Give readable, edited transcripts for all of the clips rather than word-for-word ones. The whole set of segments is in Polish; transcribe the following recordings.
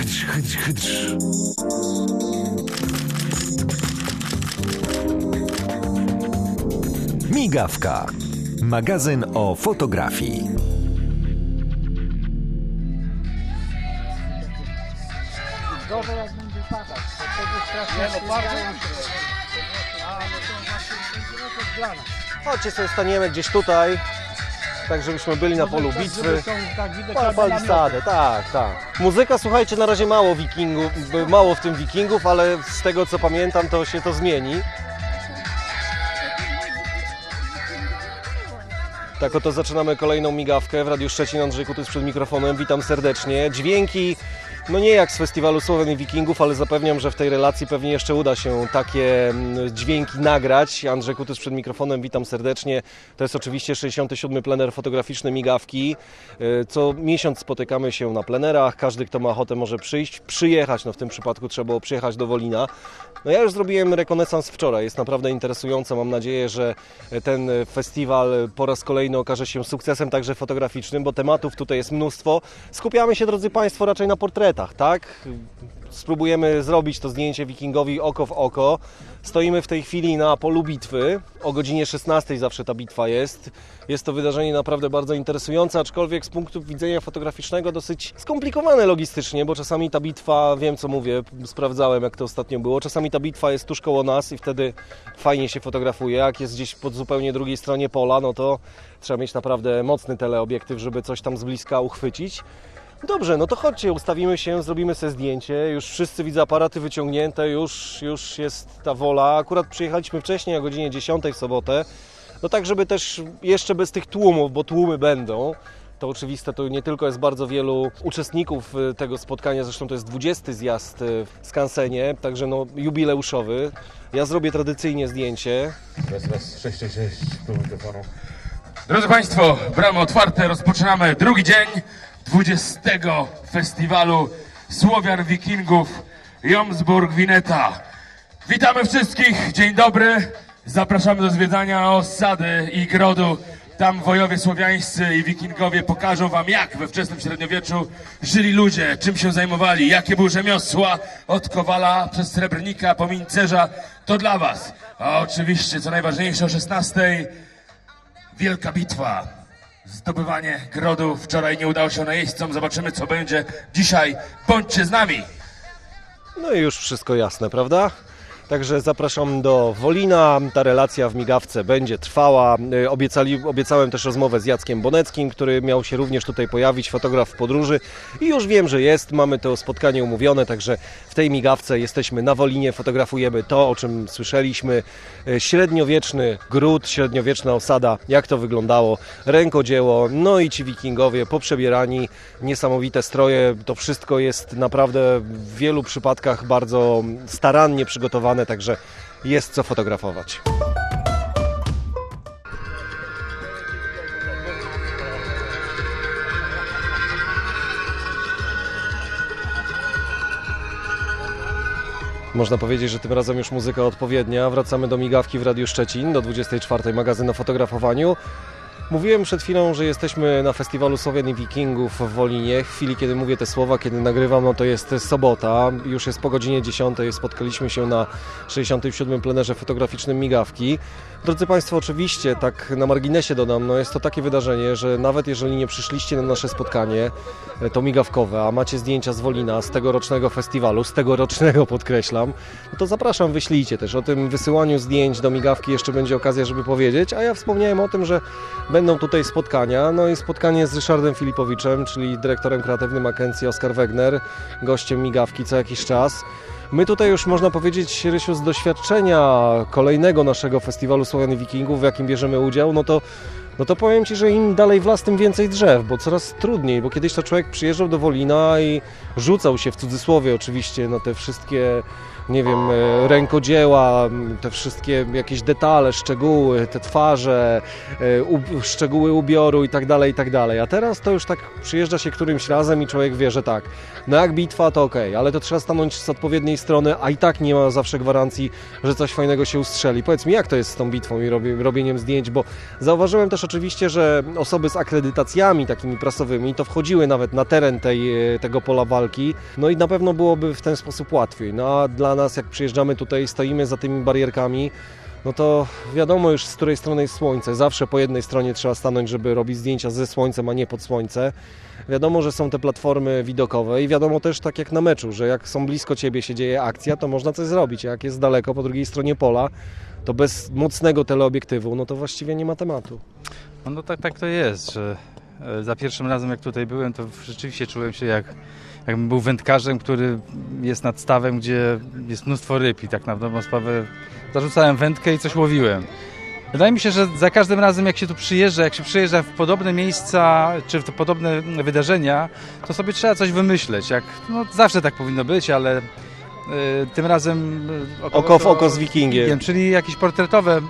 Migawka. Magazyn o fotografii. Gorzej jak będę wypadać, wtedy strasznie Chodźcie sobie staniemy gdzieś tutaj, tak żebyśmy byli na polu bitwy. Palisadę, tak. Muzyka, słuchajcie, na razie mało w tym wikingów, ale z tego co pamiętam, to się to zmieni. Tak oto zaczynamy kolejną migawkę w Radiu Szczecin. Andrzej Kutys przed mikrofonem, witam serdecznie. Dźwięki, no nie jak z Festiwalu Słowian i Wikingów, ale zapewniam, że w tej relacji pewnie jeszcze uda się takie dźwięki nagrać. Andrzej Kutys przed mikrofonem, witam serdecznie. To jest oczywiście 67. plener fotograficzny Migawki. Co miesiąc spotykamy się na plenerach. Każdy, kto ma ochotę, może przyjechać. No w tym przypadku trzeba było przyjechać do Wolina. No ja już zrobiłem rekonesans wczoraj. Jest naprawdę interesująco. Mam nadzieję, że ten festiwal po raz kolejny okaże się sukcesem także fotograficznym, bo tematów tutaj jest mnóstwo. Skupiamy się, drodzy Państwo, raczej na portretach, tak? Spróbujemy zrobić to zdjęcie wikingowi oko w oko. Stoimy w tej chwili na polu bitwy. O godzinie 16 zawsze ta bitwa jest. Jest to wydarzenie naprawdę bardzo interesujące, aczkolwiek z punktu widzenia fotograficznego dosyć skomplikowane logistycznie, bo czasami ta bitwa, wiem co mówię, sprawdzałem jak to ostatnio było, czasami ta bitwa jest tuż koło nas i wtedy fajnie się fotografuje. Jak jest gdzieś po zupełnie drugiej stronie pola, no to trzeba mieć naprawdę mocny teleobiektyw, żeby coś tam z bliska uchwycić. Dobrze, no to chodźcie, ustawimy się, zrobimy sobie zdjęcie. Już wszyscy widzę aparaty wyciągnięte, już jest ta wola. Akurat przyjechaliśmy wcześniej o godzinie 10 w sobotę. No tak, żeby też jeszcze bez tych tłumów, bo tłumy będą. To oczywiste, to nie tylko jest bardzo wielu uczestników tego spotkania, zresztą to jest 20. zjazd w Skansenie, także no jubileuszowy. Ja zrobię tradycyjnie zdjęcie. Raz, 6, do mikrofonu. Drodzy Państwo, bramy otwarte, rozpoczynamy drugi dzień 20. Festiwalu Słowian Wikingów Jomsburg-Wineta. Witamy wszystkich, dzień dobry. Zapraszamy do zwiedzania osady i grodu. Tam wojowie słowiańscy i wikingowie pokażą wam, jak we wczesnym średniowieczu żyli ludzie, czym się zajmowali, jakie były rzemiosła, od kowala przez srebrnika po mincerza. To dla was. A oczywiście, co najważniejsze, o 16:00 wielka bitwa. Zdobywanie grodu. Wczoraj nie udało się najeźdźcom. Zobaczymy, co będzie dzisiaj. Bądźcie z nami! No i już wszystko jasne, prawda? Także zapraszam do Wolina. Ta relacja w migawce będzie trwała. Obiecałem też rozmowę z Jackiem Boneckim, który miał się również tutaj pojawić, fotograf w podróży. I już wiem, że jest. Mamy to spotkanie umówione, także w tej migawce jesteśmy na Wolinie, fotografujemy to, o czym słyszeliśmy. Średniowieczny gród, średniowieczna osada, jak to wyglądało, rękodzieło, no i ci wikingowie poprzebierani, niesamowite stroje. To wszystko jest naprawdę w wielu przypadkach bardzo starannie przygotowane, także jest co fotografować. Można powiedzieć, że tym razem już muzyka odpowiednia. Wracamy do migawki w Radiu Szczecin, do 24. magazyn o fotografowaniu. Mówiłem przed chwilą, że jesteśmy na Festiwalu Słowian i Wikingów w Wolinie. W chwili, kiedy mówię te słowa, kiedy nagrywam, no to jest sobota. Już jest po godzinie 10. Spotkaliśmy się na 67. plenerze fotograficznym Migawki. Drodzy Państwo, oczywiście, tak na marginesie dodam, no jest to takie wydarzenie, że nawet jeżeli nie przyszliście na nasze spotkanie, to migawkowe, a macie zdjęcia z Wolina, z tegorocznego festiwalu, z tegorocznego podkreślam, no to zapraszam, wyślijcie też. O tym wysyłaniu zdjęć do migawki jeszcze będzie okazja, żeby powiedzieć, a ja wspomniałem o tym, że będą tutaj spotkania, no i spotkanie z Ryszardem Filipowiczem, czyli dyrektorem kreatywnym agencji Oskar Wegner, gościem migawki co jakiś czas. My tutaj już można powiedzieć, Rysiu, z doświadczenia kolejnego naszego Festiwalu Słowian i Wikingów, w jakim bierzemy udział, no to powiem Ci, że im dalej w las, tym więcej drzew, bo coraz trudniej, bo kiedyś to człowiek przyjeżdżał do Wolina i rzucał się, w cudzysłowie oczywiście, na te wszystkie nie wiem, rękodzieła, te wszystkie jakieś detale, szczegóły, te twarze, szczegóły ubioru i tak dalej. A teraz to już tak przyjeżdża się którymś razem i człowiek wie, że tak, no jak bitwa to okej, ale to trzeba stanąć z odpowiedniej strony, a i tak nie ma zawsze gwarancji, że coś fajnego się ustrzeli. Powiedz mi, jak to jest z tą bitwą i robieniem zdjęć, bo zauważyłem też oczywiście, że osoby z akredytacjami takimi prasowymi to wchodziły nawet na teren tego pola walki, no i na pewno byłoby w ten sposób łatwiej. No a dla nas, jak przyjeżdżamy tutaj, stoimy za tymi barierkami, no to wiadomo już, z której strony jest słońce. Zawsze po jednej stronie trzeba stanąć, żeby robić zdjęcia ze słońcem, a nie pod słońce. Wiadomo, że są te platformy widokowe i wiadomo też, tak jak na meczu, że jak są blisko ciebie, się dzieje akcja, to można coś zrobić, a jak jest daleko, po drugiej stronie pola, to bez mocnego teleobiektywu, no to właściwie nie ma tematu. No tak to jest, że za pierwszym razem jak tutaj byłem, to rzeczywiście czułem się jakbym był wędkarzem, który jest nad stawem, gdzie jest mnóstwo ryb i tak na dobrą sprawę zarzucałem wędkę i coś łowiłem. Wydaje mi się, że za każdym razem jak się tu przyjeżdża, jak się przyjeżdża w podobne miejsca czy w podobne wydarzenia, to sobie trzeba coś wymyśleć. No, zawsze tak powinno być, ale tym razem oko w oko z Wikingiem, czyli jakieś portretowe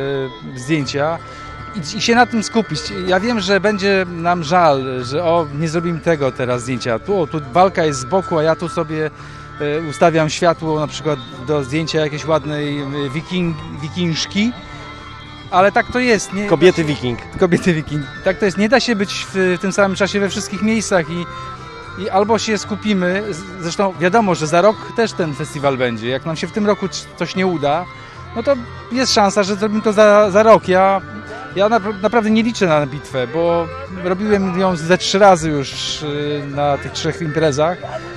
zdjęcia i się na tym skupić. Ja wiem, że będzie nam żal, że nie zrobimy tego teraz zdjęcia. Tu walka jest z boku, a ja tu sobie ustawiam światło na przykład do zdjęcia jakiejś ładnej wikingżki. Ale tak to jest. Nie? Kobiety wiking. Tak to jest. Nie da się być w tym samym czasie we wszystkich miejscach i albo się skupimy, zresztą wiadomo, że za rok też ten festiwal będzie. Jak nam się w tym roku coś nie uda, no to jest szansa, że zrobimy to za rok. Ja naprawdę nie liczę na bitwę, bo robiłem ją ze 3 razy już na tych 3 imprezach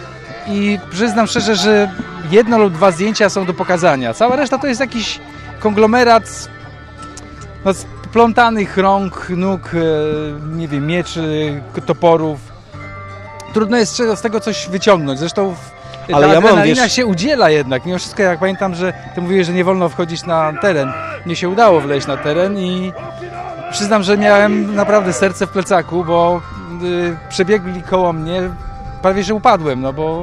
i przyznam szczerze, że 1 lub 2 zdjęcia są do pokazania. Cała reszta to jest jakiś konglomerat splątanych rąk, nóg, nie wiem, mieczy, toporów. Trudno jest z tego coś wyciągnąć. Zresztą ta adrenalina się udziela jednak. Mimo wszystko, jak pamiętam, że ty mówiłeś, że nie wolno wchodzić na teren. Mnie się udało wleźć na teren i przyznam, że miałem naprawdę serce w plecaku, bo przebiegli koło mnie, prawie że upadłem,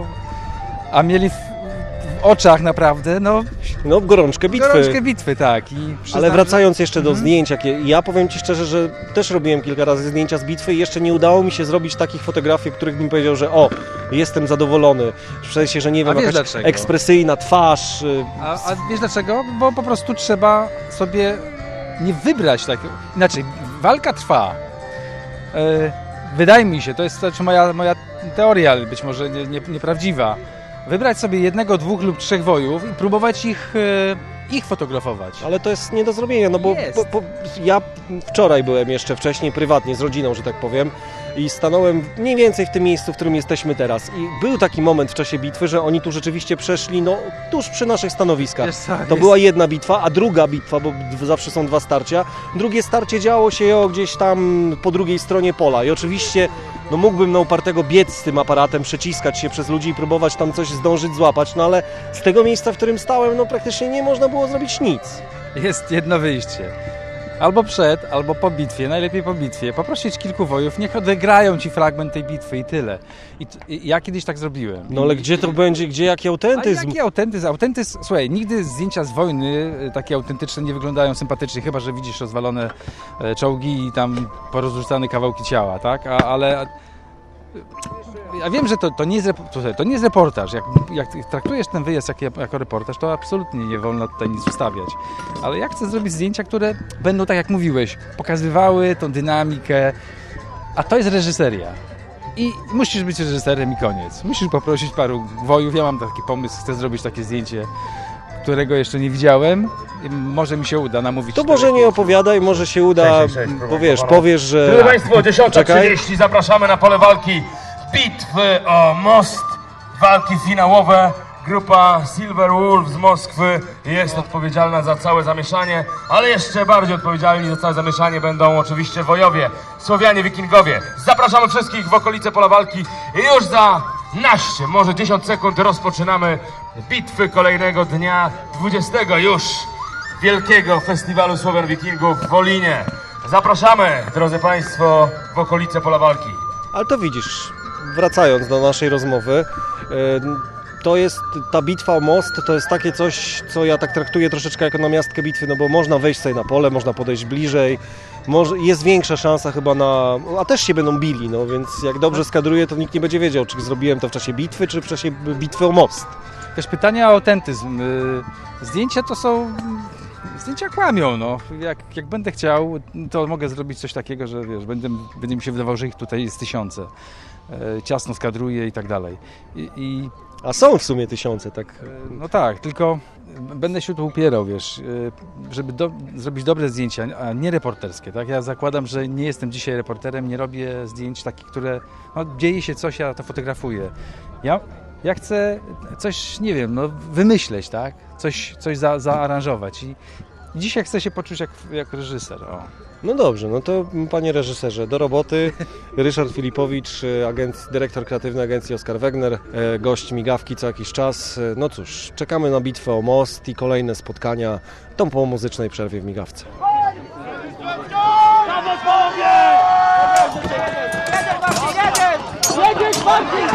a mieli w oczach naprawdę, gorączkę bitwy. Tak. Ale wracając jeszcze do zdjęć, ja powiem Ci szczerze, że też robiłem kilka razy zdjęcia z bitwy i jeszcze nie udało mi się zrobić takich fotografii, których bym powiedział, że jestem zadowolony. W sensie, że nie wiem, jakaś ekspresyjna twarz. A wiesz dlaczego? Bo po prostu trzeba sobie nie wybrać takiego. Inaczej, walka trwa. Wydaje mi się, to jest moja teoria, ale być może nieprawdziwa. Wybrać sobie 1, 2 lub 3 wojów i próbować ich fotografować. Ale to jest nie do zrobienia, bo ja wczoraj byłem jeszcze wcześniej prywatnie z rodziną, że tak powiem, i stanąłem mniej więcej w tym miejscu, w którym jesteśmy teraz. I był taki moment w czasie bitwy, że oni tu rzeczywiście przeszli tuż przy naszych stanowiskach. To była jedna bitwa, a druga bitwa, bo zawsze są 2 starcia. Drugie starcie działo się gdzieś tam po drugiej stronie pola i oczywiście mógłbym na upartego biec z tym aparatem, przeciskać się przez ludzi i próbować tam coś zdążyć złapać, ale z tego miejsca, w którym stałem, praktycznie nie można było zrobić nic. Jest jedno wyjście. Albo przed, albo po bitwie, najlepiej po bitwie. Poprosić kilku wojów, niech odegrają ci fragment tej bitwy i tyle. I ja kiedyś tak zrobiłem. Ale gdzie to będzie, jaki autentyzm? Jaki autentyzm? Słuchaj, nigdy zdjęcia z wojny takie autentyczne nie wyglądają sympatycznie, chyba że widzisz rozwalone czołgi i tam porozrzucane kawałki ciała, tak? Ale ja wiem, że to nie jest reportaż. Jak traktujesz ten wyjazd jako reportaż, to absolutnie nie wolno tutaj nic ustawiać. Ale ja chcę zrobić zdjęcia, które będą, tak jak mówiłeś, pokazywały tą dynamikę, a to jest reżyseria. I musisz być reżyserem i koniec. Musisz poprosić paru wojów. Ja mam taki pomysł, chcę zrobić takie zdjęcie, którego jeszcze nie widziałem. Może mi się uda namówić. To może nie opowiadaj, może się uda, powiesz, że... Drodzy Państwo, 10:30 zapraszamy na pole walki bitwy o most. Walki finałowe. Grupa Silver Wolf z Moskwy jest odpowiedzialna za całe zamieszanie, ale jeszcze bardziej odpowiedzialni za całe zamieszanie będą oczywiście wojowie, Słowianie, Wikingowie. Zapraszamy wszystkich w okolice pola walki i już za naście, może 10 sekund rozpoczynamy bitwy kolejnego dnia, 20 już wielkiego festiwalu Słowian Wikingów w Wolinie. Zapraszamy, drodzy Państwo, w okolice pola walki. Ale to widzisz, wracając do naszej rozmowy, to jest ta bitwa o most, to jest takie coś, co ja tak traktuję troszeczkę jako namiastkę bitwy, no bo można wejść sobie na pole, można podejść bliżej, jest większa szansa chyba na... A też się będą bili, no więc jak dobrze skadruję, to nikt nie będzie wiedział, czy zrobiłem to w czasie bitwy, czy w czasie bitwy o most. Też pytania o autentyzm. Zdjęcia to są... Zdjęcia kłamią, no. Jak będę chciał, to mogę zrobić coś takiego, że wiesz, będzie mi się wydawało, że ich tutaj jest tysiące. Ciasno skadruję i tak dalej. A są w sumie tysiące, tak? No tak, tylko będę się tu upierał, wiesz, żeby zrobić dobre zdjęcia, a nie reporterskie, tak? Ja zakładam, że nie jestem dzisiaj reporterem, nie robię zdjęć takich, które... No, dzieje się coś, ja to fotografuję. Ja chcę coś, nie wiem, no, wymyśleć, tak? Coś zaaranżować i dzisiaj chcę się poczuć jak reżyser. O. No dobrze, no to panie reżyserze, do roboty. Ryszard Filipowicz, dyrektor kreatywny agencji Oskar Wegner, gość Migawki co jakiś czas. No cóż, czekamy na bitwę o most i kolejne spotkania po muzycznej przerwie w Migawce. Jedziesz, Marcin!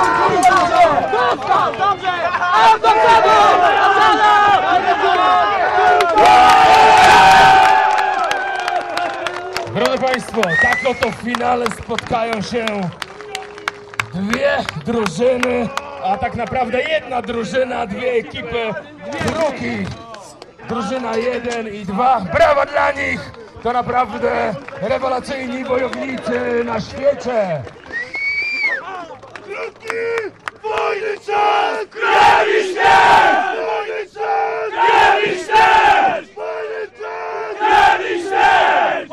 Dobrze! A do przodu! Drodzy Państwo, tak oto w finale spotkają się dwie drużyny, a tak naprawdę jedna drużyna, dwie ekipy, drugi. Drużyna 1 i 2. Brawa dla nich! To naprawdę rewelacyjni wojownicy na świecie! Wojny czas! Krew i śmierć! Wojny czas! Krew i śmierć! Wojny czas! Krew i śmierć!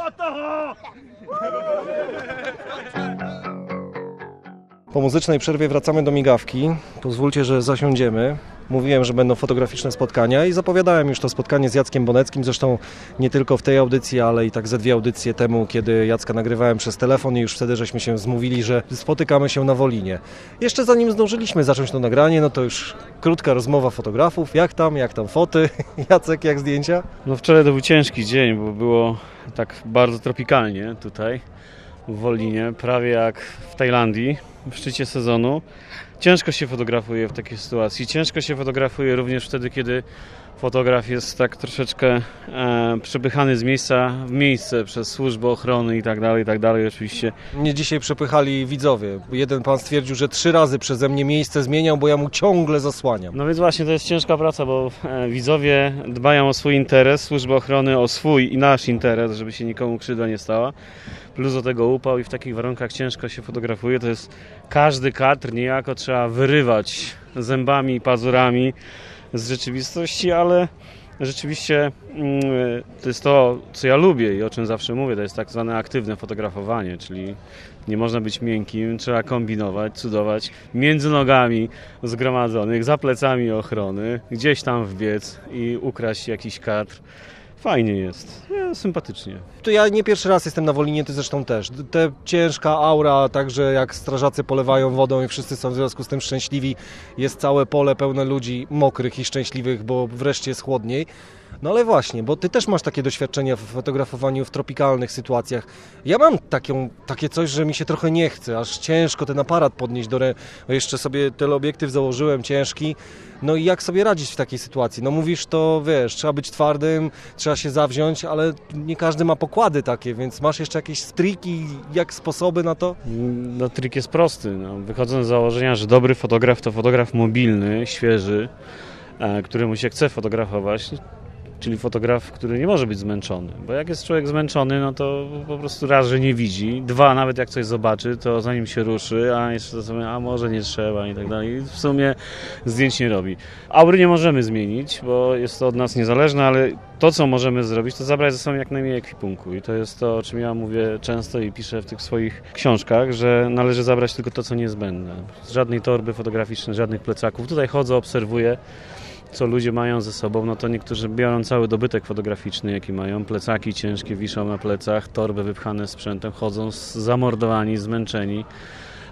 Po muzycznej przerwie wracamy do Migawki. Pozwólcie, że zasiądziemy. Mówiłem, że będą fotograficzne spotkania i zapowiadałem już to spotkanie z Jackiem Boneckim, zresztą nie tylko w tej audycji, ale i tak ze 2 audycje temu, kiedy Jacka nagrywałem przez telefon i już wtedy żeśmy się zmówili, że spotykamy się na Wolinie. Jeszcze zanim zdążyliśmy zacząć to nagranie, no to już krótka rozmowa fotografów. Jak tam foty? Jacek, jak zdjęcia? No wczoraj to był ciężki dzień, bo było tak bardzo tropikalnie tutaj w Wolinie, prawie jak w Tajlandii, w szczycie sezonu. Ciężko się fotografuje w takiej sytuacji. Ciężko się fotografuje również wtedy, kiedy fotograf jest tak troszeczkę przepychany z miejsca w miejsce przez służby ochrony i tak dalej oczywiście. Mnie dzisiaj przepychali widzowie. Jeden pan stwierdził, że 3 razy przeze mnie miejsce zmieniał, bo ja mu ciągle zasłaniam. No więc właśnie to jest ciężka praca, bo widzowie dbają o swój interes, służby ochrony o swój i nasz interes, żeby się nikomu krzywda nie stała. Plus do tego upał i w takich warunkach ciężko się fotografuje. To jest każdy kadr niejako trzeba wyrywać zębami i pazurami z rzeczywistości, ale rzeczywiście to jest to, co ja lubię i o czym zawsze mówię, to jest tak zwane aktywne fotografowanie, czyli nie można być miękkim, trzeba kombinować, cudować między nogami zgromadzonych, za plecami ochrony, gdzieś tam wbiec i ukraść jakiś kadr. Fajnie jest, sympatycznie. To ja nie pierwszy raz jestem na Wolinie, ty zresztą też. Te ciężka aura, także jak strażacy polewają wodą i wszyscy są w związku z tym szczęśliwi. Jest całe pole pełne ludzi mokrych i szczęśliwych, bo wreszcie jest chłodniej. No ale właśnie, bo ty też masz takie doświadczenia w fotografowaniu w tropikalnych sytuacjach. Ja mam takie coś, że mi się trochę nie chce, aż ciężko ten aparat podnieść do ręki. Jeszcze sobie teleobiektyw założyłem, ciężki. No i jak sobie radzić w takiej sytuacji? No mówisz, to wiesz, trzeba być twardym, trzeba się zawziąć, ale nie każdy ma pokłady takie, więc masz jeszcze jakieś triki, jak sposoby na to? No trik jest prosty. No, wychodząc z założenia, że dobry fotograf to fotograf mobilny, świeży, któremu się chce fotografować, czyli fotograf, który nie może być zmęczony, bo jak jest człowiek zmęczony, no to po prostu raz, że nie widzi, 2, nawet jak coś zobaczy, to zanim się ruszy, a jeszcze sobie, a może nie trzeba i tak dalej, w sumie zdjęć nie robi. Aury nie możemy zmienić, bo jest to od nas niezależne, ale to, co możemy zrobić, to zabrać ze sobą jak najmniej ekwipunku i to jest to, o czym ja mówię często i piszę w tych swoich książkach, że należy zabrać tylko to, co niezbędne. Żadnej torby fotograficznej, żadnych plecaków. Tutaj chodzę, obserwuję, co ludzie mają ze sobą, no to niektórzy biorą cały dobytek fotograficzny, jaki mają, plecaki ciężkie wiszą na plecach, torby wypchane sprzętem, chodzą zamordowani, zmęczeni,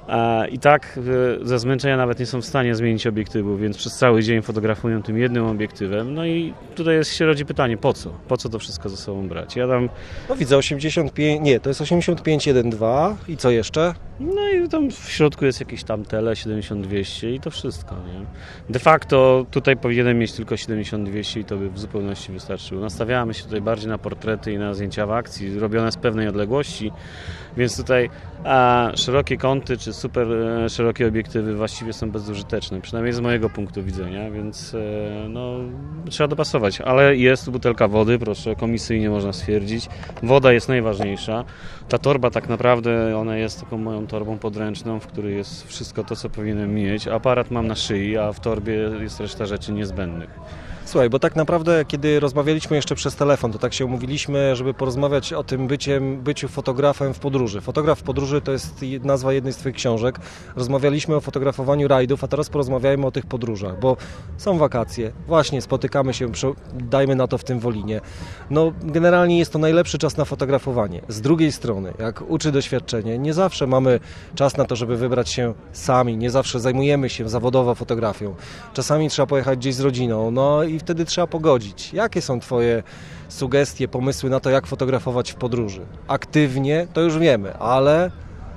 I tak ze zmęczenia nawet nie są w stanie zmienić obiektywu, więc przez cały dzień fotografują tym jednym obiektywem. No i tutaj się rodzi pytanie, po co? Po co to wszystko ze sobą brać? Ja tam... No widzę 85, nie, to jest 85-1.2 i co jeszcze? No i tam w środku jest jakieś tam tele 70-200 i to wszystko, nie? De facto tutaj powinienem mieć tylko 70-200 i to by w zupełności wystarczyło. Nastawiamy się tutaj bardziej na portrety i na zdjęcia w akcji, robione z pewnej odległości, więc tutaj szerokie kąty czy super szerokie obiektywy właściwie są bezużyteczne, przynajmniej z mojego punktu widzenia, więc no, trzeba dopasować, ale jest tu butelka wody, proszę, komisyjnie można stwierdzić. Woda jest najważniejsza. Ta torba tak naprawdę, ona jest taką moją torbą podręczną, w której jest wszystko to, co powinienem mieć. Aparat mam na szyi, a w torbie jest reszta rzeczy niezbędnych. Słuchaj, bo tak naprawdę, kiedy rozmawialiśmy jeszcze przez telefon, to tak się umówiliśmy, żeby porozmawiać o tym byciu fotografem w podróży. Fotograf w podróży to jest nazwa jednej z Twoich książek. Rozmawialiśmy o fotografowaniu rajdów, a teraz porozmawiajmy o tych podróżach, bo są wakacje, właśnie spotykamy się, dajmy na to w tym Wolinie. No, generalnie jest to najlepszy czas na fotografowanie. Z drugiej strony, jak uczy doświadczenie, nie zawsze mamy czas na to, żeby wybrać się sami, nie zawsze zajmujemy się zawodowo fotografią. Czasami trzeba pojechać gdzieś z rodziną, no i wtedy trzeba pogodzić. Jakie są Twoje sugestie, pomysły na to, jak fotografować w podróży? Aktywnie, to już wiemy, ale...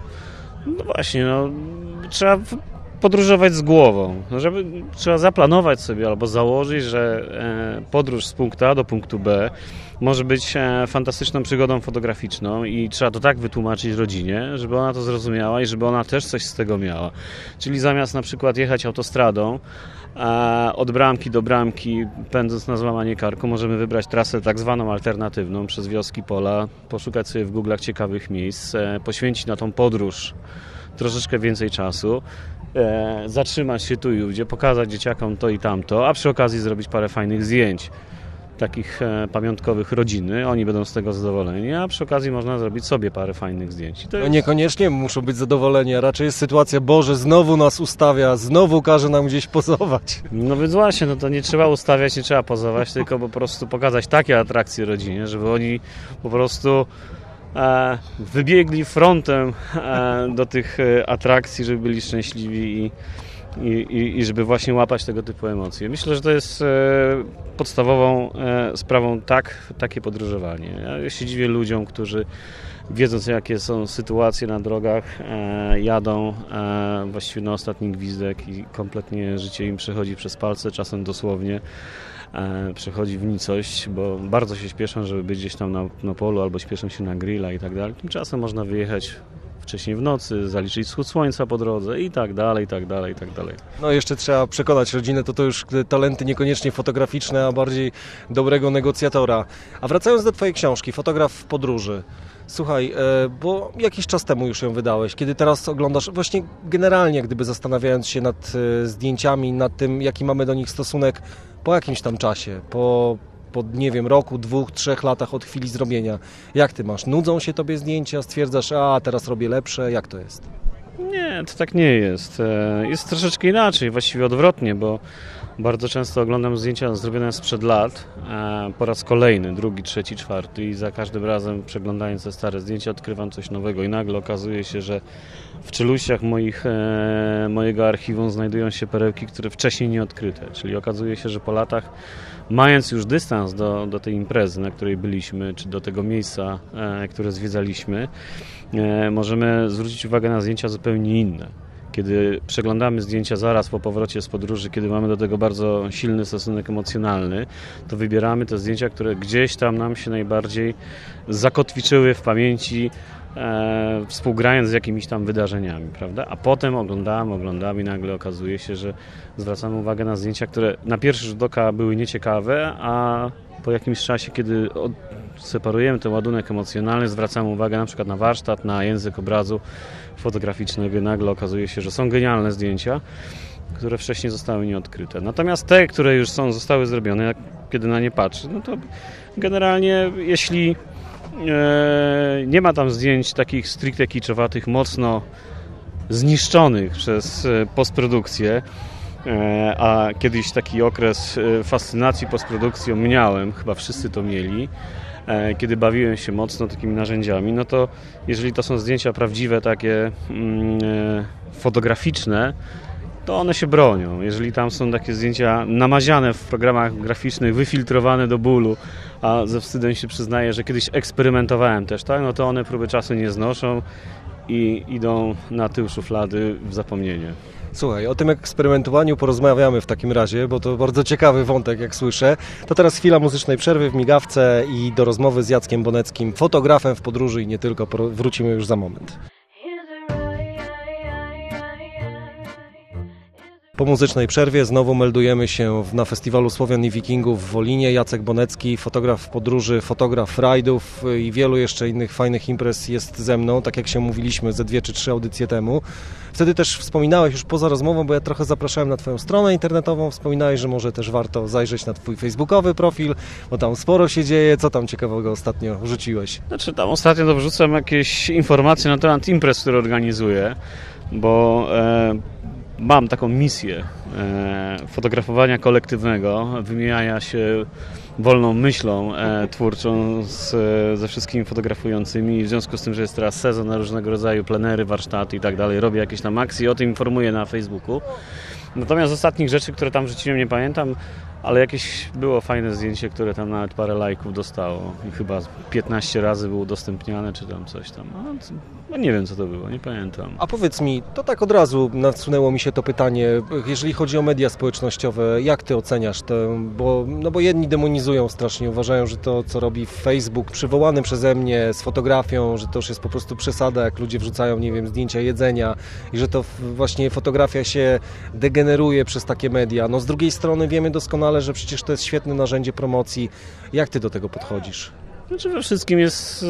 No właśnie, no, trzeba podróżować z głową. Trzeba zaplanować sobie albo założyć, że podróż z punktu A do punktu B może być fantastyczną przygodą fotograficzną i trzeba to tak wytłumaczyć rodzinie, żeby ona to zrozumiała i żeby ona też coś z tego miała. Czyli zamiast na przykład jechać autostradą od bramki do bramki, pędząc na złamanie karku, możemy wybrać trasę tak zwaną alternatywną przez wioski, pola, poszukać sobie w Google'ach ciekawych miejsc, poświęcić na tą podróż troszeczkę więcej czasu, zatrzymać się tu i ówdzie, pokazać dzieciakom to i tamto, a przy okazji zrobić parę fajnych zdjęć takich pamiątkowych rodziny, oni będą z tego zadowoleni, a przy okazji można zrobić sobie parę fajnych zdjęć. No niekoniecznie muszą być zadowoleni, a raczej jest sytuacja, Boże, znowu nas ustawia, znowu każe nam gdzieś pozować. No więc właśnie, no to nie trzeba ustawiać, nie trzeba pozować, tylko po prostu pokazać takie atrakcje rodzinie, żeby oni po prostu wybiegli frontem do tych atrakcji, żeby byli szczęśliwi i żeby właśnie łapać tego typu emocje. Myślę, że to jest podstawową sprawą takie podróżowanie. Ja się dziwię ludziom, którzy wiedząc jakie są sytuacje na drogach, jadą właściwie na ostatni gwizdek i kompletnie życie im przechodzi przez palce, czasem dosłownie przechodzi w nicość, bo bardzo się śpieszą, żeby być gdzieś tam na polu albo śpieszą się na grilla i tak dalej. Tymczasem można wyjechać wcześniej w nocy, zaliczyć wschód słońca po drodze i tak dalej, i tak dalej, i tak dalej. No jeszcze trzeba przekonać rodzinę, to już talenty niekoniecznie fotograficzne, a bardziej dobrego negocjatora. A wracając do Twojej książki, Fotograf w podróży. Słuchaj, bo jakiś czas temu już ją wydałeś, kiedy teraz oglądasz, właśnie generalnie gdyby zastanawiając się nad zdjęciami, nad tym jaki mamy do nich stosunek po jakimś tam czasie, po nie wiem, roku, 2, 3 latach od chwili zrobienia. Jak Ty masz? Nudzą się Tobie zdjęcia? Stwierdzasz, teraz robię lepsze? Jak to jest? Nie, to tak nie jest. Jest troszeczkę inaczej, właściwie odwrotnie, bo bardzo często oglądam zdjęcia zrobione sprzed lat, po raz kolejny, drugi, trzeci, czwarty i za każdym razem przeglądając te stare zdjęcia odkrywam coś nowego i nagle okazuje się, że w czeluściach mojego archiwum znajdują się perełki, które wcześniej nie odkryte, czyli okazuje się, że po latach, mając już dystans do tej imprezy, na której byliśmy, czy do tego miejsca, które zwiedzaliśmy, możemy zwrócić uwagę na zdjęcia zupełnie inne. Kiedy przeglądamy zdjęcia zaraz po powrocie z podróży, kiedy mamy do tego bardzo silny stosunek emocjonalny, to wybieramy te zdjęcia, które gdzieś tam nam się najbardziej zakotwiczyły w pamięci, współgrając z jakimiś tam wydarzeniami, prawda? A potem oglądamy i nagle okazuje się, że zwracamy uwagę na zdjęcia, które na pierwszy rzut oka były nieciekawe, a po jakimś czasie, kiedy separujemy ten ładunek emocjonalny, zwracamy uwagę na przykład na warsztat, na język obrazu fotograficznego i nagle okazuje się, że są genialne zdjęcia, które wcześniej zostały nieodkryte. Natomiast te, które już zostały zrobione, kiedy na nie patrzy, no to generalnie jeśli nie ma tam zdjęć takich stricte kiczowatych, mocno zniszczonych przez postprodukcję, a kiedyś taki okres fascynacji postprodukcją miałem, chyba wszyscy to mieli, kiedy bawiłem się mocno takimi narzędziami, no to jeżeli to są zdjęcia prawdziwe, takie fotograficzne, to one się bronią. Jeżeli tam są takie zdjęcia namaziane w programach graficznych, wyfiltrowane do bólu, a ze wstydem się przyznaję, że kiedyś eksperymentowałem też, tak, no to one próby czasu nie znoszą i idą na tył szuflady w zapomnienie. Słuchaj, o tym eksperymentowaniu porozmawiamy w takim razie, bo to bardzo ciekawy wątek, jak słyszę. To teraz chwila muzycznej przerwy w migawce i do rozmowy z Jackiem Boneckim, fotografem w podróży i nie tylko. Wrócimy już za moment. Po muzycznej przerwie znowu meldujemy się na Festiwalu Słowian i Wikingów w Wolinie. Jacek Bonecki, fotograf podróży, fotograf rajdów i wielu jeszcze innych fajnych imprez jest ze mną, tak jak się mówiliśmy ze 2 czy 3 audycje temu. Wtedy też wspominałeś już poza rozmową, bo ja trochę zapraszałem na Twoją stronę internetową, wspominałeś, że może też warto zajrzeć na Twój facebookowy profil, bo tam sporo się dzieje. Co tam ciekawego ostatnio wrzuciłeś? Znaczy tam ostatnio to wrzucam jakieś informacje na temat imprez, które organizuję, bo mam taką misję fotografowania kolektywnego, wymieniania się wolną myślą twórczą ze wszystkimi fotografującymi i w związku z tym, że jest teraz sezon na różnego rodzaju plenery, warsztaty i tak dalej, robię jakieś tam akcje, o tym informuję na Facebooku. Natomiast z ostatnich rzeczy, które tam wrzuciłem, nie pamiętam, ale jakieś było fajne zdjęcie, które tam nawet parę lajków dostało i chyba 15 razy było udostępniane, czy tam coś tam. No nie wiem, co to było, nie pamiętam. A powiedz mi, to tak od razu nasunęło mi się to pytanie, jeżeli chodzi o media społecznościowe, jak Ty oceniasz to? Bo jedni demonizują strasznie, uważają, że to, co robi Facebook, przywołany przeze mnie z fotografią, że to już jest po prostu przesada, jak ludzie wrzucają, nie wiem, zdjęcia jedzenia i że to właśnie fotografia się degeneruje przez takie media. No z drugiej strony wiemy doskonale, że przecież to jest świetne narzędzie promocji. Jak Ty do tego podchodzisz? Znaczy we wszystkim jest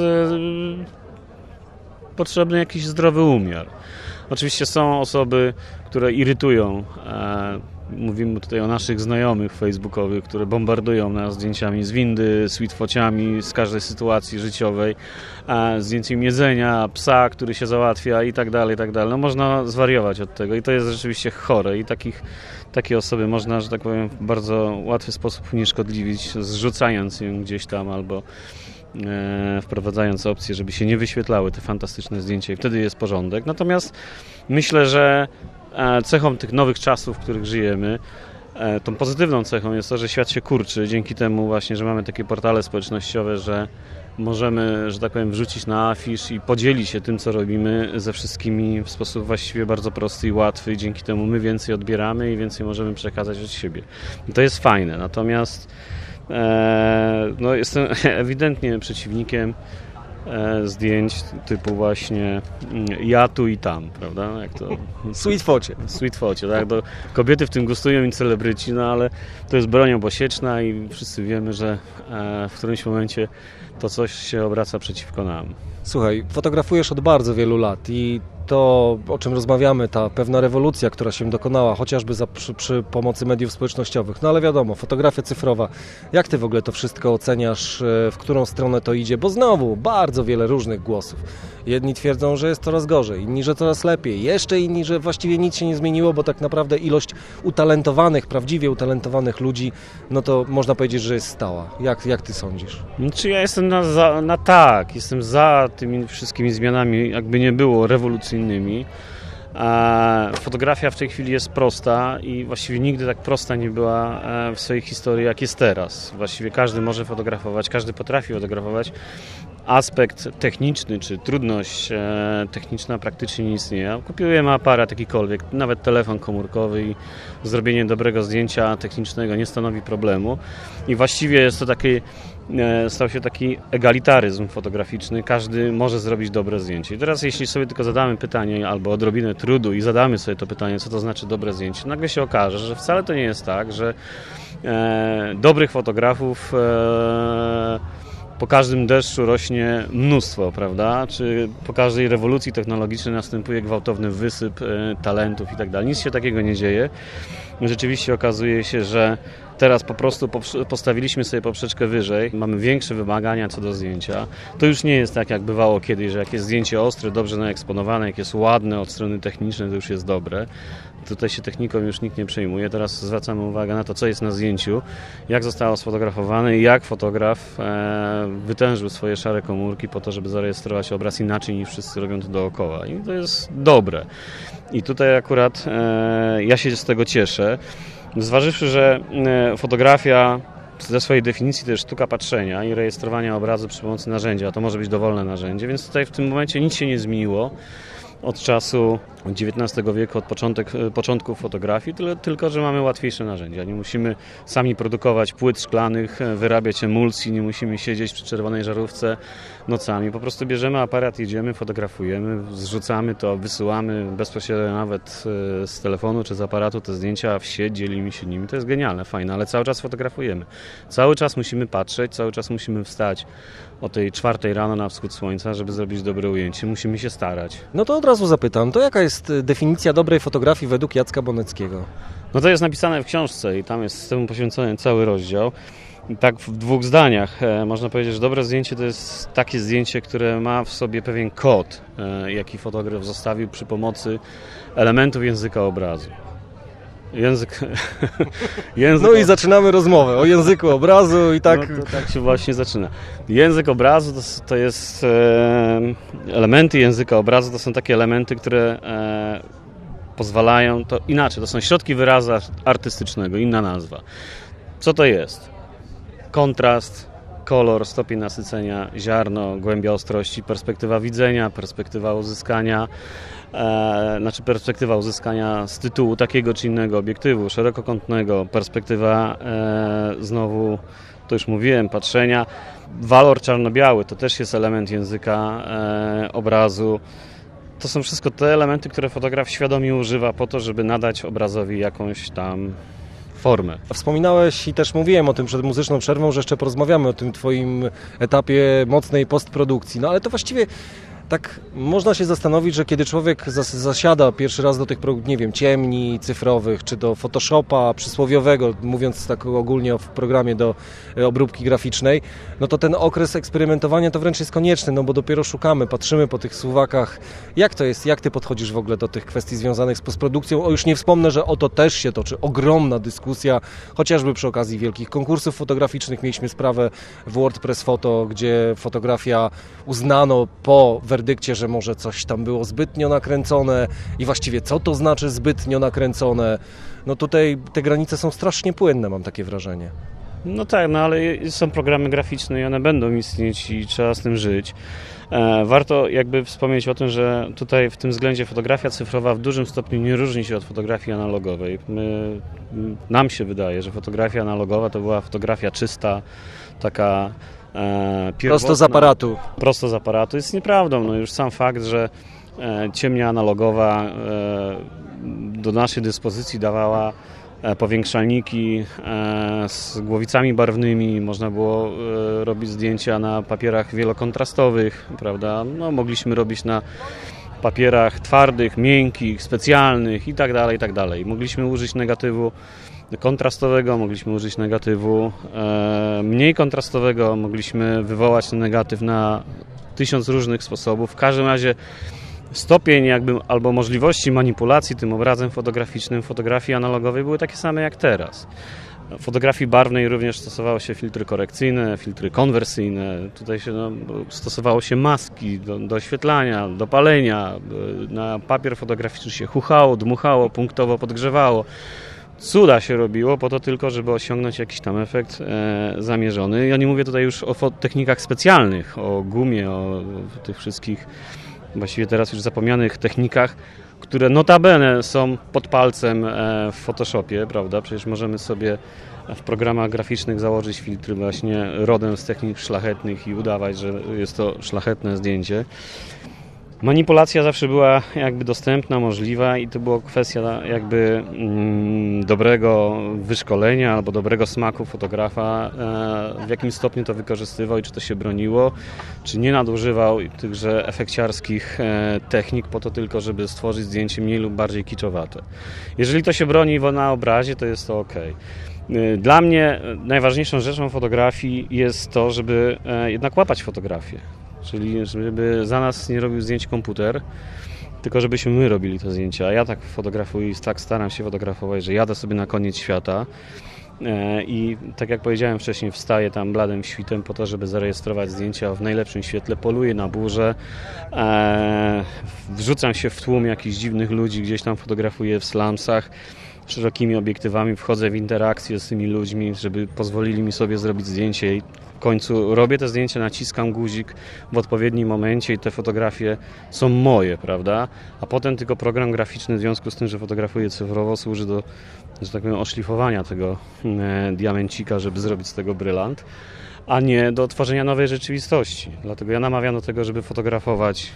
potrzebny jakiś zdrowy umiar. Oczywiście są osoby, które irytują. Mówimy tutaj o naszych znajomych facebookowych, które bombardują nas zdjęciami z windy, sweetfociami z każdej sytuacji życiowej, zdjęciem jedzenia, psa, który się załatwia i tak dalej, i tak dalej. No można zwariować od tego i to jest rzeczywiście chore i takie osoby można, że tak powiem, w bardzo łatwy sposób unieszkodliwić, zrzucając ją gdzieś tam albo wprowadzając opcję, żeby się nie wyświetlały te fantastyczne zdjęcia i wtedy jest porządek. Natomiast myślę, że cechą tych nowych czasów, w których żyjemy, tą pozytywną cechą jest to, że świat się kurczy dzięki temu właśnie, że mamy takie portale społecznościowe, że możemy, że tak powiem, wrzucić na afisz i podzielić się tym, co robimy ze wszystkimi w sposób właściwie bardzo prosty i łatwy. Dzięki temu my więcej odbieramy i więcej możemy przekazać od siebie. I to jest fajne. Natomiast no, jestem ewidentnie przeciwnikiem zdjęć typu właśnie ja tu i tam, prawda? Jak to Sweetfocie, tak? To kobiety w tym gustują i celebryci, no ale to jest broń obosieczna i wszyscy wiemy, że w którymś momencie to coś się obraca przeciwko nam. Słuchaj, fotografujesz od bardzo wielu lat i to, o czym rozmawiamy, ta pewna rewolucja, która się dokonała, chociażby przy pomocy mediów społecznościowych. No ale wiadomo, fotografia cyfrowa. Jak Ty w ogóle to wszystko oceniasz, w którą stronę to idzie? Bo znowu bardzo wiele różnych głosów. Jedni twierdzą, że jest coraz gorzej, inni, że coraz lepiej. Jeszcze inni, że właściwie nic się nie zmieniło, bo tak naprawdę ilość utalentowanych, prawdziwie utalentowanych ludzi, no to można powiedzieć, że jest stała. Jak Ty sądzisz? Znaczy ja jestem jestem za tymi wszystkimi zmianami, jakby nie było, rewolucyjnymi. Fotografia w tej chwili jest prosta i właściwie nigdy tak prosta nie była w swojej historii, jak jest teraz. Właściwie każdy może fotografować, każdy potrafi fotografować. Aspekt techniczny, czy trudność techniczna praktycznie nie istnieje. Kupiłem aparat jakikolwiek, nawet telefon komórkowy i zrobienie dobrego zdjęcia technicznego nie stanowi problemu. I właściwie jest to stał się taki egalitaryzm fotograficzny. Każdy może zrobić dobre zdjęcie. I teraz jeśli sobie tylko zadamy pytanie albo odrobinę trudu i zadamy sobie to pytanie, co to znaczy dobre zdjęcie, nagle się okaże, że wcale to nie jest tak, że dobrych fotografów po każdym deszczu rośnie mnóstwo, prawda? Czy po każdej rewolucji technologicznej następuje gwałtowny wysyp talentów i tak dalej. Nic się takiego nie dzieje. Rzeczywiście okazuje się, że teraz po prostu postawiliśmy sobie poprzeczkę wyżej, mamy większe wymagania co do zdjęcia. To już nie jest tak, jak bywało kiedyś, że jak jest zdjęcie ostre, dobrze naeksponowane, jak jest ładne od strony technicznej, to już jest dobre. Tutaj się techniką już nikt nie przejmuje. Teraz zwracamy uwagę na to, co jest na zdjęciu, jak zostało sfotografowane i jak fotograf wytężył swoje szare komórki po to, żeby zarejestrować obraz inaczej niż wszyscy robią to dookoła. I to jest dobre. I tutaj akurat ja się z tego cieszę. Zważywszy, że fotografia ze swojej definicji to jest sztuka patrzenia i rejestrowania obrazu przy pomocy narzędzia, to może być dowolne narzędzie, więc tutaj w tym momencie nic się nie zmieniło od czasu XIX wieku, od początków fotografii, tylko że mamy łatwiejsze narzędzia. Nie musimy sami produkować płyt szklanych, wyrabiać emulsji, nie musimy siedzieć przy czerwonej żarówce nocami. Po prostu bierzemy aparat, jedziemy, fotografujemy, zrzucamy to, wysyłamy bezpośrednio nawet z telefonu czy z aparatu te zdjęcia w sieć, dzielimy się nimi. To jest genialne, fajne, ale cały czas fotografujemy. Cały czas musimy patrzeć, cały czas musimy wstać o tej 4 rano na wschód słońca, żeby zrobić dobre ujęcie. Musimy się starać. No to od razu zapytam, to jaka jest definicja dobrej fotografii według Jacka Boneckiego? No to jest napisane w książce i tam jest temu poświęcony cały rozdział. I tak w 2 zdaniach można powiedzieć, że dobre zdjęcie to jest takie zdjęcie, które ma w sobie pewien kod, jaki fotograf zostawił przy pomocy elementów języka obrazu. No i zaczynamy rozmowę o języku obrazu i tak... No to tak się właśnie zaczyna. Język obrazu to jest elementy języka obrazu, to są takie elementy, które pozwalają, to inaczej, to są środki wyrazu artystycznego, inna nazwa. Co to jest? Kontrast, kolor, stopień nasycenia, ziarno, głębia ostrości, perspektywa widzenia, perspektywa uzyskania z tytułu takiego czy innego obiektywu szerokokątnego, perspektywa znowu, to już mówiłem, patrzenia. Walor czarno-biały to też jest element języka obrazu. To są wszystko te elementy, które fotograf świadomie używa po to, żeby nadać obrazowi jakąś tam formę. Wspominałeś i też mówiłem o tym przed muzyczną przerwą, że jeszcze porozmawiamy o tym twoim etapie mocnej postprodukcji. No ale to właściwie tak można się zastanowić, że kiedy człowiek zasiada pierwszy raz do tych, nie wiem, ciemni cyfrowych, czy do Photoshopa przysłowiowego, mówiąc tak ogólnie w programie do obróbki graficznej, no to ten okres eksperymentowania to wręcz jest konieczny, no bo dopiero szukamy, patrzymy po tych suwakach. Jak to jest? Jak ty podchodzisz w ogóle do tych kwestii związanych z postprodukcją? O, już nie wspomnę, że o to też się toczy ogromna dyskusja, chociażby przy okazji wielkich konkursów fotograficznych. Mieliśmy sprawę w WordPress Photo, gdzie fotografia uznano po werdykcie, że może coś tam było zbytnio nakręcone i właściwie co to znaczy zbytnio nakręcone. No tutaj te granice są strasznie płynne, mam takie wrażenie. No tak, no ale są programy graficzne i one będą istnieć i trzeba z tym żyć. Warto jakby wspomnieć o tym, że tutaj w tym względzie fotografia cyfrowa w dużym stopniu nie różni się od fotografii analogowej. Nam się wydaje, że fotografia analogowa to była fotografia czysta, taka prosto z aparatu. Prosto z aparatu. Jest nieprawdą. No już sam fakt, że ciemnia analogowa do naszej dyspozycji dawała powiększalniki z głowicami barwnymi, można było robić zdjęcia na papierach wielokontrastowych, prawda? No, mogliśmy robić na papierach twardych, miękkich, specjalnych i tak dalej. Mogliśmy użyć negatywu kontrastowego, mogliśmy użyć negatywu mniej kontrastowego, mogliśmy wywołać ten negatyw na 1000 różnych sposobów. W każdym razie stopień jakby albo możliwości manipulacji tym obrazem fotograficznym fotografii analogowej były takie same jak teraz. W fotografii barwnej również stosowało się filtry korekcyjne, filtry konwersyjne. Tutaj stosowało się maski do oświetlania, do palenia. Na papier fotograficzny się chuchało, dmuchało, punktowo podgrzewało. Cuda się robiło po to tylko, żeby osiągnąć jakiś tam efekt zamierzony. Ja nie mówię tutaj już o technikach specjalnych, o gumie, o tych wszystkich właściwie teraz już zapomnianych technikach, które notabene są pod palcem w Photoshopie, prawda? Przecież możemy sobie w programach graficznych założyć filtry właśnie rodem z technik szlachetnych i udawać, że jest to szlachetne zdjęcie. Manipulacja zawsze była jakby dostępna, możliwa i to była kwestia jakby dobrego wyszkolenia albo dobrego smaku fotografa, w jakim stopniu to wykorzystywał i czy to się broniło, czy nie nadużywał tychże efekciarskich technik po to tylko, żeby stworzyć zdjęcie mniej lub bardziej kiczowate. Jeżeli to się broni na obrazie, to jest to ok. Dla mnie najważniejszą rzeczą fotografii jest to, żeby jednak łapać fotografię. Czyli żeby za nas nie robił zdjęć komputer, tylko żebyśmy my robili te zdjęcia. Ja tak fotografuję i tak staram się fotografować, że jadę sobie na koniec świata i tak jak powiedziałem wcześniej, wstaję tam bladym świtem po to, żeby zarejestrować zdjęcia w najlepszym świetle, poluję na burzę, wrzucam się w tłum jakichś dziwnych ludzi, gdzieś tam fotografuję w slumsach, szerokimi obiektywami wchodzę w interakcję z tymi ludźmi, żeby pozwolili mi sobie zrobić zdjęcie i w końcu robię te zdjęcia, naciskam guzik w odpowiednim momencie i te fotografie są moje, prawda? A potem tylko program graficzny w związku z tym, że fotografuję cyfrowo, służy do, że tak powiem, oszlifowania tego diamencika, żeby zrobić z tego brylant, a nie do tworzenia nowej rzeczywistości. Dlatego ja namawiam do tego, żeby fotografować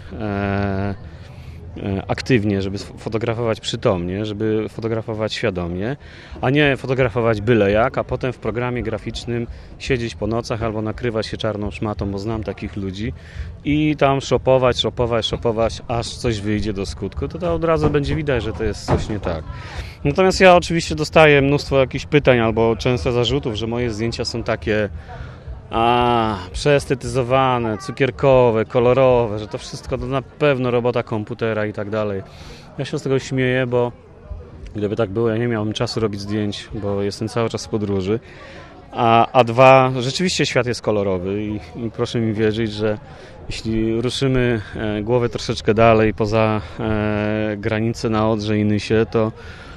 aktywnie, żeby fotografować przytomnie, żeby fotografować świadomie, a nie fotografować byle jak, a potem w programie graficznym siedzieć po nocach albo nakrywać się czarną szmatą, bo znam takich ludzi i tam szopować, aż coś wyjdzie do skutku, to od razu będzie widać, że to jest coś nie tak. Natomiast ja oczywiście dostaję mnóstwo jakichś pytań albo często zarzutów, że moje zdjęcia są takie przeestetyzowane, cukierkowe, kolorowe, że to wszystko to na pewno robota komputera i tak dalej. Ja się z tego śmieję, bo gdyby tak było, ja nie miałbym czasu robić zdjęć, bo jestem cały czas w podróży. A dwa, rzeczywiście świat jest kolorowy i proszę mi wierzyć, że jeśli ruszymy głowę troszeczkę dalej poza granicę na Odrze i Nysie, to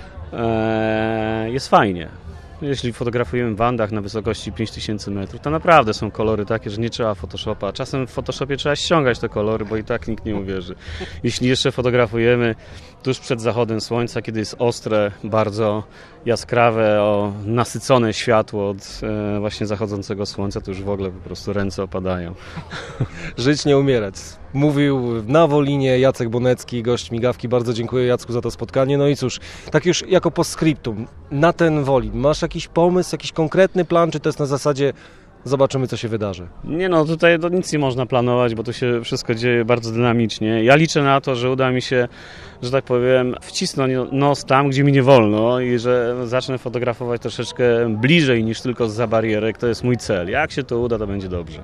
jest fajnie. Jeśli fotografujemy w Andach na wysokości 5000 metrów, to naprawdę są kolory takie, że nie trzeba Photoshopa. Czasem w Photoshopie trzeba ściągać te kolory, bo i tak nikt nie uwierzy. Jeśli jeszcze fotografujemy tuż przed zachodem słońca, kiedy jest ostre, bardzo jaskrawe, nasycone światło od właśnie zachodzącego słońca, to już w ogóle po prostu ręce opadają. Żyć, nie umierać. Mówił na Wolinie Jacek Bonecki, gość Migawki. Bardzo dziękuję, Jacku, za to spotkanie. No i cóż, tak już jako postscriptum, na ten Wolin, masz jakiś pomysł, jakiś konkretny plan, czy to jest na zasadzie zobaczymy, co się wydarzy? Nie no, tutaj to nic nie można planować, bo to się wszystko dzieje bardzo dynamicznie. Ja liczę na to, że uda mi się, że tak powiem, wcisnąć nos tam, gdzie mi nie wolno i że zacznę fotografować troszeczkę bliżej niż tylko zza barierek. To jest mój cel. Jak się to uda, to będzie dobrze.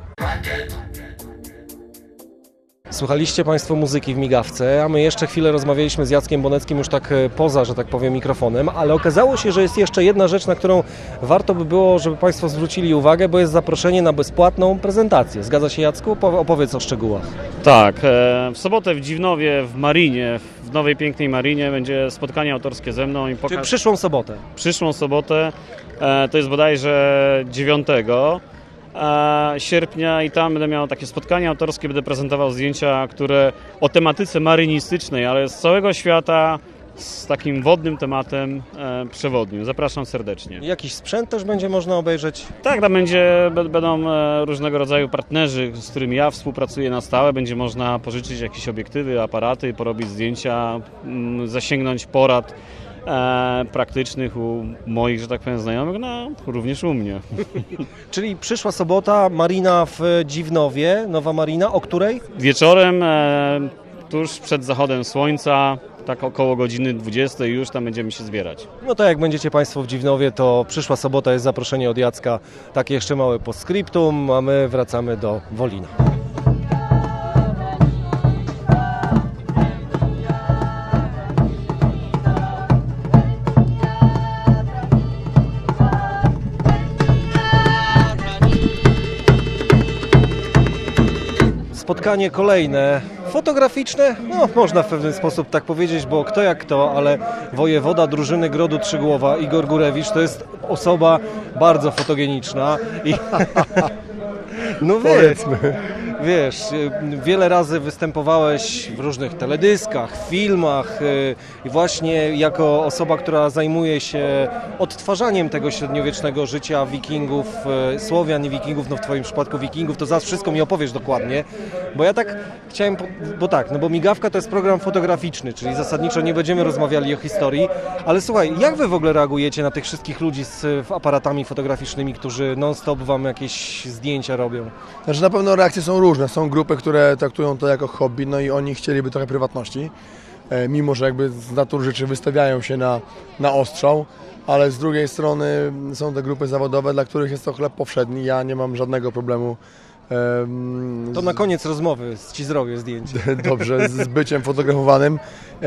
Słuchaliście Państwo muzyki w Migawce, a my jeszcze chwilę rozmawialiśmy z Jackiem Boneckim już tak poza, że tak powiem, mikrofonem, ale okazało się, że jest jeszcze jedna rzecz, na którą warto by było, żeby Państwo zwrócili uwagę, bo jest zaproszenie na bezpłatną prezentację. Zgadza się, Jacku? Opowiedz o szczegółach. Tak, w sobotę w Dziwnowie, w Marinie, w nowej pięknej Marinie będzie spotkanie autorskie ze mną. Czyli przyszłą sobotę? Przyszłą sobotę, to jest bodajże 9 sierpnia i tam będę miał takie spotkanie autorskie, będę prezentował zdjęcia, które o tematyce marynistycznej, ale z całego świata, z takim wodnym tematem przewodnim. Zapraszam serdecznie. Jakiś sprzęt też będzie można obejrzeć? Tak, tam będą różnego rodzaju partnerzy, z którymi ja współpracuję na stałe. Będzie można pożyczyć jakieś obiektywy, aparaty, porobić zdjęcia, zasięgnąć porad praktycznych u moich, że tak powiem, znajomych, no również u mnie. Czyli przyszła sobota, Marina w Dziwnowie, nowa Marina, o której? Wieczorem, tuż przed zachodem słońca, tak około godziny 20 już tam będziemy się zbierać. No to jak będziecie Państwo w Dziwnowie, to przyszła sobota jest zaproszenie od Jacka, takie jeszcze małe postscriptum, a my wracamy do Wolina. Spotkanie kolejne, fotograficzne, no można w pewien sposób tak powiedzieć, bo kto jak kto, ale wojewoda drużyny Grodu Trzygłowa Igor Górewicz to jest osoba bardzo fotogeniczna i no wiesz, wiele razy występowałeś w różnych teledyskach, filmach i właśnie jako osoba, która zajmuje się odtwarzaniem tego średniowiecznego życia wikingów, Słowian i wikingów, no w Twoim przypadku wikingów, to zaraz wszystko mi opowiesz dokładnie, bo ja tak chciałem, bo Migawka to jest program fotograficzny, czyli zasadniczo nie będziemy rozmawiali o historii, ale słuchaj, jak Wy w ogóle reagujecie na tych wszystkich ludzi z aparatami fotograficznymi, którzy non-stop Wam jakieś zdjęcia robią? Znaczy na pewno reakcje są różne. Są grupy, które traktują to jako hobby, no i oni chcieliby trochę prywatności. mimo że jakby z natury rzeczy wystawiają się na ostrzał, ale z drugiej strony są te grupy zawodowe, dla których jest to chleb powszedni. Ja nie mam żadnego problemu. To na koniec rozmowy Ci zrobię zdjęcie. Dobrze, z byciem fotografowanym.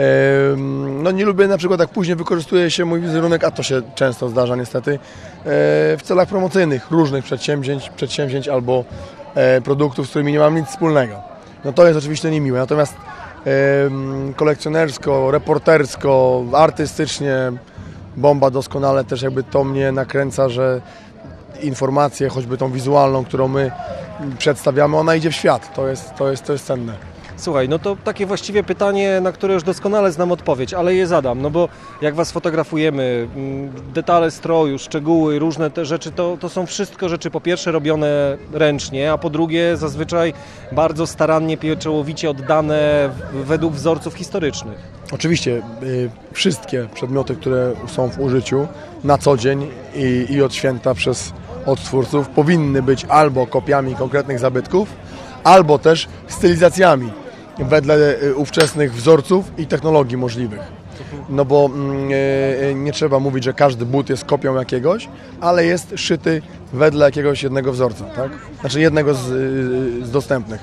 No nie lubię na przykład, jak później wykorzystuje się mój wizerunek, a to się często zdarza niestety, w celach promocyjnych różnych przedsięwzięć albo produktów, z którymi nie mam nic wspólnego. No to jest oczywiście niemiłe, natomiast kolekcjonersko, reportersko, artystycznie bomba doskonale, też jakby to mnie nakręca, że informację, choćby tą wizualną, którą my przedstawiamy, ona idzie w świat. To jest cenne. Słuchaj, no to takie właściwie pytanie, na które już doskonale znam odpowiedź, ale je zadam, no bo jak Was fotografujemy, detale stroju, szczegóły, różne te rzeczy, to są wszystko rzeczy po pierwsze robione ręcznie, a po drugie zazwyczaj bardzo starannie, pieczołowicie oddane według wzorców historycznych. Oczywiście Wszystkie przedmioty, które są w użyciu na co dzień i od święta przez odtwórców powinny być albo kopiami konkretnych zabytków, albo też stylizacjami wedle ówczesnych wzorców i technologii możliwych. No bo nie trzeba mówić, że każdy but jest kopią jakiegoś, ale jest szyty wedle jakiegoś jednego wzorca, tak? Znaczy jednego z dostępnych.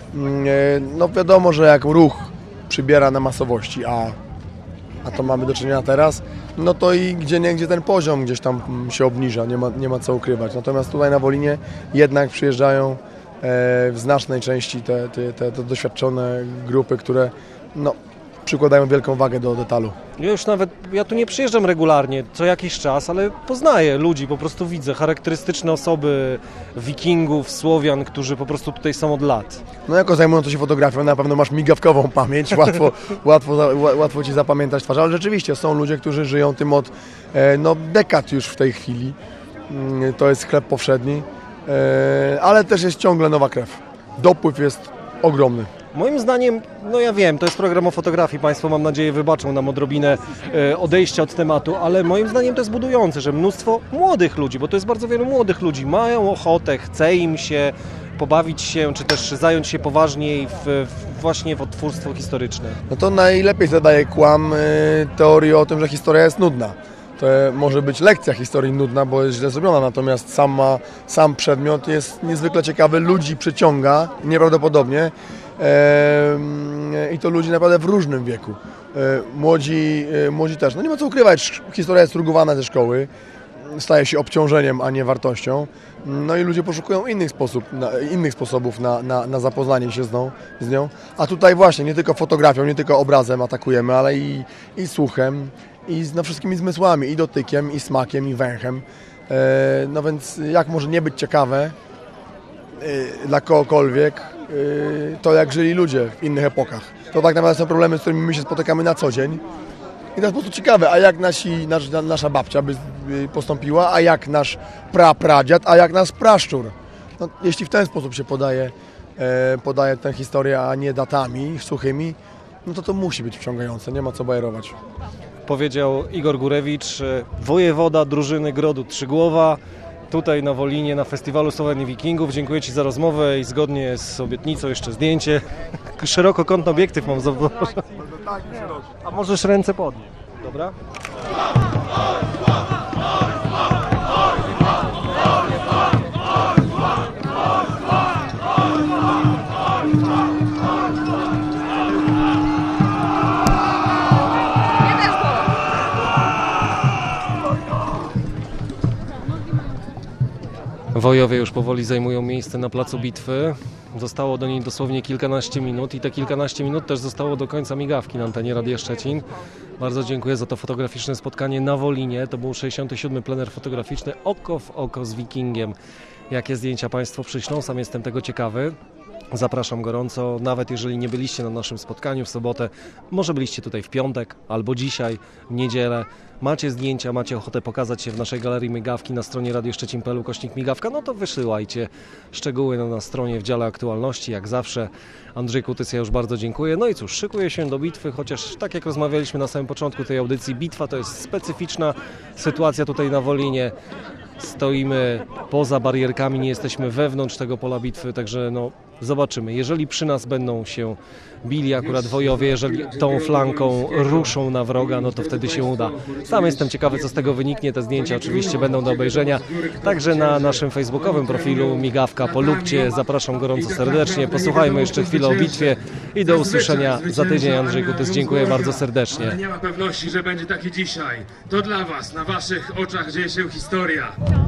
No wiadomo, że jak ruch przybiera na masowości, a to mamy do czynienia teraz, no to i gdzieniegdzie ten poziom gdzieś tam się obniża, nie ma co ukrywać. Natomiast tutaj na Wolinie jednak przyjeżdżają w znacznej części te doświadczone grupy, które no, przykładają wielką wagę do detalu. Ja tu nie przyjeżdżam regularnie, co jakiś czas, ale poznaję ludzi, po prostu widzę charakterystyczne osoby, wikingów, Słowian, którzy po prostu tutaj są od lat. No jako zajmujący się fotografią na pewno masz migawkową pamięć, łatwo Ci zapamiętać twarz, ale rzeczywiście są ludzie, którzy żyją tym od dekad już w tej chwili. To jest chleb powszedni, ale też jest ciągle nowa krew. Dopływ jest ogromny. Moim zdaniem, no ja wiem, to jest program o fotografii, Państwo mam nadzieję wybaczą nam odrobinę odejścia od tematu, ale moim zdaniem to jest budujące, że mnóstwo młodych ludzi, bo to jest bardzo wielu młodych ludzi, mają ochotę, chce im się pobawić się, czy też zająć się poważniej właśnie w odtwórstwo historyczne. No to najlepiej zadaje kłam teorii o tym, że historia jest nudna. To może być lekcja historii nudna, bo jest źle zrobiona, natomiast sam przedmiot jest niezwykle ciekawy, ludzi przyciąga nieprawdopodobnie i to ludzi naprawdę w różnym wieku. Młodzi też. No nie ma co ukrywać, historia jest rugowana ze szkoły, staje się obciążeniem, a nie wartością. No i ludzie poszukują innych sposobów na zapoznanie się z nią. A tutaj właśnie nie tylko fotografią, nie tylko obrazem atakujemy, ale i słuchem, i wszystkimi zmysłami, i dotykiem, i smakiem, i węchem. No więc jak może nie być ciekawe dla kogokolwiek to, jak żyli ludzie w innych epokach. To tak naprawdę są problemy, z którymi my się spotykamy na co dzień. I to jest po prostu ciekawe, a jak nasza babcia by postąpiła, a jak nasz pradziad, a jak nasz praszczur. No, jeśli w ten sposób się podaje tę historię, a nie datami suchymi, no to musi być wciągające, nie ma co bajerować. Powiedział Igor Górewicz, wojewoda drużyny Grodu Trzygłowa, tutaj na Wolinie, na Festiwalu Słowenii Wikingów. Dziękuję Ci za rozmowę i zgodnie z obietnicą jeszcze zdjęcie. Szerokokątny obiektyw mam zawołany. A możesz ręce podnieść, dobra? Wojowie już powoli zajmują miejsce na placu bitwy. Zostało do niej dosłownie kilkanaście minut i te kilkanaście minut też zostało do końca migawki na antenie Radia Szczecin. Bardzo dziękuję za to fotograficzne spotkanie na Wolinie. To był 67. plener fotograficzny Oko w oko z Wikingiem. Jakie zdjęcia Państwo przyślą? Sam jestem tego ciekawy. Zapraszam gorąco, nawet jeżeli nie byliście na naszym spotkaniu w sobotę, może byliście tutaj w piątek albo dzisiaj, w niedzielę, macie zdjęcia, macie ochotę pokazać się w naszej galerii migawki na stronie radioszczecin.pl/migawka, no to wysyłajcie szczegóły na stronie w dziale aktualności, jak zawsze. Andrzej Kutys, ja już bardzo dziękuję. No i cóż, szykuję się do bitwy, chociaż tak jak rozmawialiśmy na samym początku tej audycji, bitwa to jest specyficzna sytuacja tutaj na Wolinie. Stoimy poza barierkami, nie jesteśmy wewnątrz tego pola bitwy, także no, zobaczymy. zobaczymy. Jeżeli przy nas będą się bili akurat wojowie, jeżeli tą flanką ruszą na wroga, no to wtedy się uda. Sam jestem ciekawy, co z tego wyniknie. Te zdjęcia oczywiście będą do obejrzenia. Także na naszym facebookowym profilu Migawka polubcie. Zapraszam gorąco serdecznie. Posłuchajmy jeszcze chwilę o bitwie i do usłyszenia za tydzień. Andrzej Kutys, dziękuję bardzo serdecznie. Nie ma pewności, że będzie taki dzisiaj. To dla was, na waszych oczach dzieje się historia.